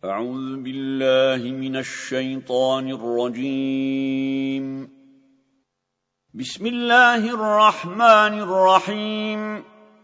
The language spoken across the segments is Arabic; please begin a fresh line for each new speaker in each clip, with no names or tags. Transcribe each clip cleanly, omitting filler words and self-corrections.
أعوذ بالله من الشيطان الرجيم. بسم الله الرحمن الرحيم.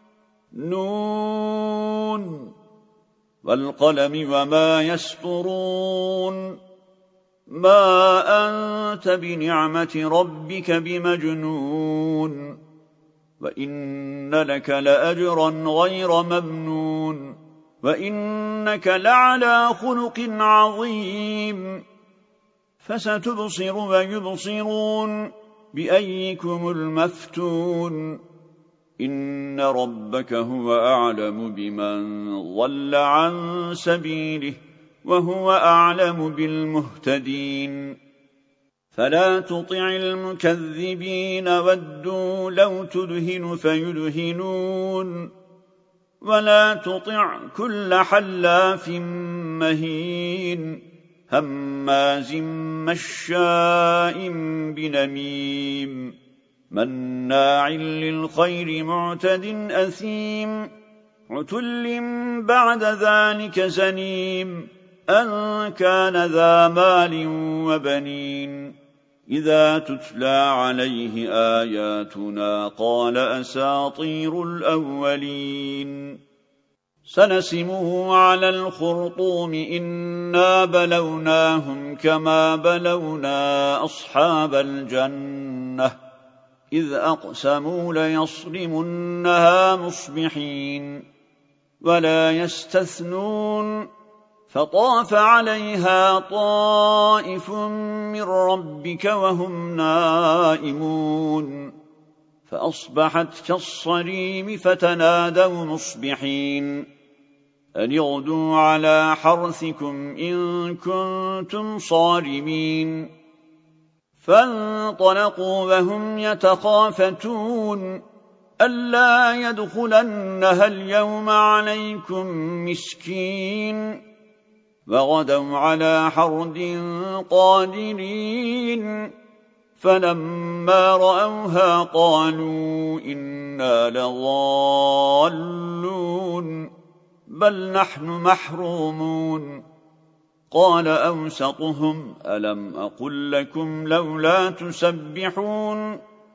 نون والقلم وما يسطرون. ما أنت بنعمة ربك بمجنون. وإن لك لأجرا غير ممنون. وإنك لعلى خلق عظيم. فستبصر ويبصرون بأيكم المفتون. إن ربك هو أعلم بمن ضل عن سبيله وهو أعلم بالمهتدين. فلا تطع المكذبين ودوا لو تدهن فيدهنون. ولا تطع كل حلاف مهين هماز مشاء بنميم مناع للخير معتد أثيم عتل بعد ذلك زنيم أن كان ذا مال وبنين. إذا تتلى عليه آياتنا قال أساطير الأولين. سنسمه على الخرطوم إنا بلوناهم كما بلونا أصحاب الجنة إذ أقسموا ليصرمنها مصبحين ولا يستثنون. فطاف عليها طائف من ربك وهم نائمون فأصبحت كالصريم فتنادوا مصبحين أن اغدوا على حرثكم إن كنتم صارمين. فانطلقوا وهم يتخافتون ألا يدخلنها اليوم عليكم مسكين. وغدوا على حرد قادرين فلما رأوها قالوا إنا لضالون بل نحن محرومون. قال أوسطهم ألم أقل لكم لولا تسبحون.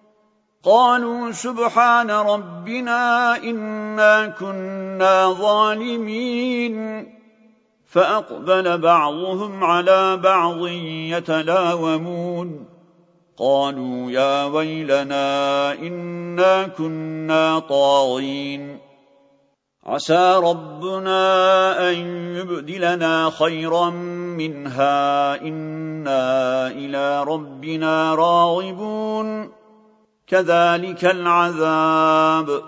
قالوا سبحان ربنا إنا كنا ظالمين. فأقبل بعضهم على بعض يتلاومون قالوا يا ويلنا إنا كنا طاغين. عسى ربنا أن يبدلنا خيرا منها إنا إلى ربنا راغبون. كذلك العذاب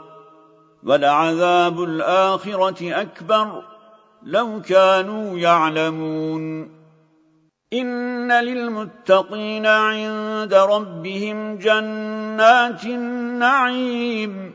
ولعذاب الآخرة أكبر لو كانوا يعلمون. إن للمتقين عند ربهم جنات النعيم.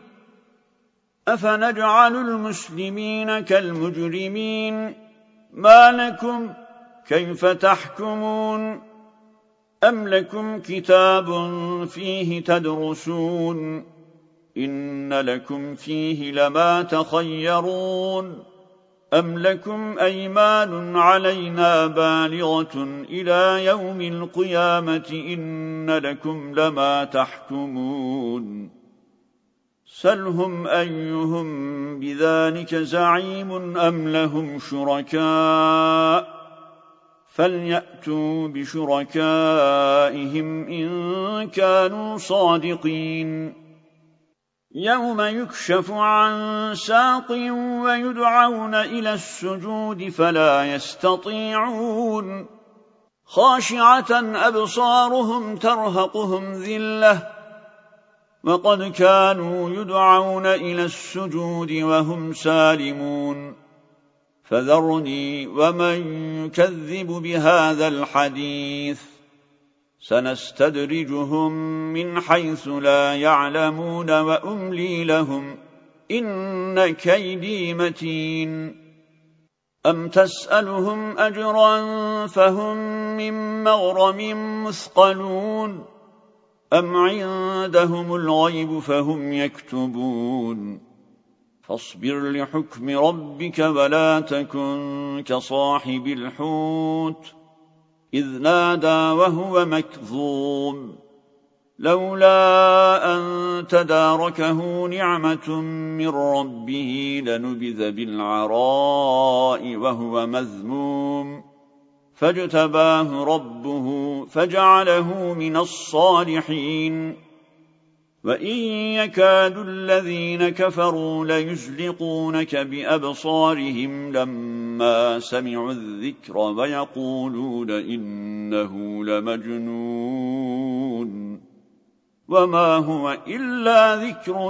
أفنجعل المسلمين كالمجرمين ما لكم كيف تحكمون. أم لكم كتاب فيه تدرسون إن لكم فيه لما تخيرون. أم لكم أيمان علينا بالغة إلى يوم القيامة إن لكم لما تحكمون. سلهم أيهم بذلك زعيم أم لهم شركاء فليأتوا بشركائهم إن كانوا صادقين. يوم يكشف عن ساق ويدعون إلى السجود فلا يستطيعون. خاشعة أبصارهم ترهقهم ذلة وقد كانوا يدعون إلى السجود وهم سالمون. فذرني ومن يكذب بهذا الحديث سنستدرجهم من حيث لا يعلمون وأملي لهم إن كيدي متين. أم تسألهم أجرا فهم من مغرم مثقلون أم عندهم الغيب فهم يكتبون فاصبر لحكم ربك ولا تكن كصاحب الحوت إذ نادى وهو مكظوم لولا أن تداركه نعمة من ربه لنبذ بالعراء وهو مذموم فاجتباه ربه فجعله من الصالحين وإن يكاد الذين كفروا ليزلقونك بأبصارهم لما سمعوا الذكر ويقولون إنه لمجنون وما هو إلا ذكر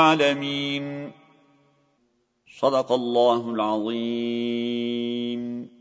للعالمين صدق الله العظيم